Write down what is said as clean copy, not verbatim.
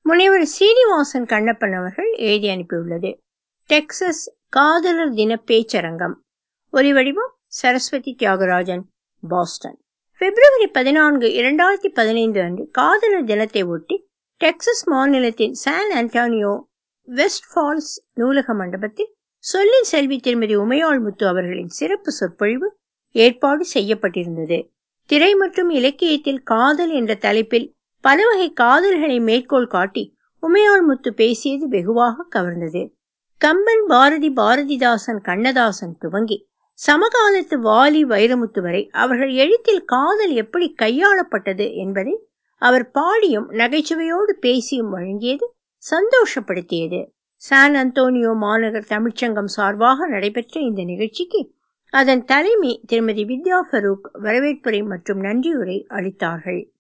முனைவர் சீனிவாசன் கண்ணப்பன் அவர்கள் எழுதி அனுப்பியுள்ளது. டெக்சஸ் காதலர் தின பேச்சரங்கம். ஒலிவடிவம் சரஸ்வதி தியாகராஜன், பாஸ்டன். பிப்ரவரி 14, 2015 அன்று காதலர் தினத்தை ஒட்டி டெக்சஸ் மாநிலத்தின் சான் அன்டோனியோ வெஸ்ட் ஃபால்ஸ் நூலக மண்டபத்தில் சொல்லின் செல்வி திருமதி உமையாள் முத்து அவர்களின் சிறப்பு சொற்பொழிவு ஏற்பாடு செய்யப்பட்டிருந்தது. திரை மற்றும் இலக்கியத்தில் காதல் என்ற தலைப்பில் பல வகை காதல்களை மேற்கோள் காட்டி உமையாள் முத்து பேசியது வெகுவாக கவர்ந்தது. கம்பன், பாரதி, பாரதிதாசன், கண்ணதாசன் துவங்கி சமகாலத்து வாலி, வைரமுத்து வரை அவர்கள் எழுத்தில் காதல் எப்படி கையாளப்பட்டது என்பதை அவர் பாடியும் நகைச்சுவையோடு பேசியும் வழங்கியது சந்தோஷப்படுத்தியது. சான் அந்தோனியோ மாநகர் தமிழ்ச்சங்கம் சார்பாக நடைபெற்ற இந்த நிகழ்ச்சிக்கு அதன் தலைமை திருமதி வித்யா ஃபரூக் வரவேற்புரை மற்றும் நன்றியுரை அளித்தார்கள்.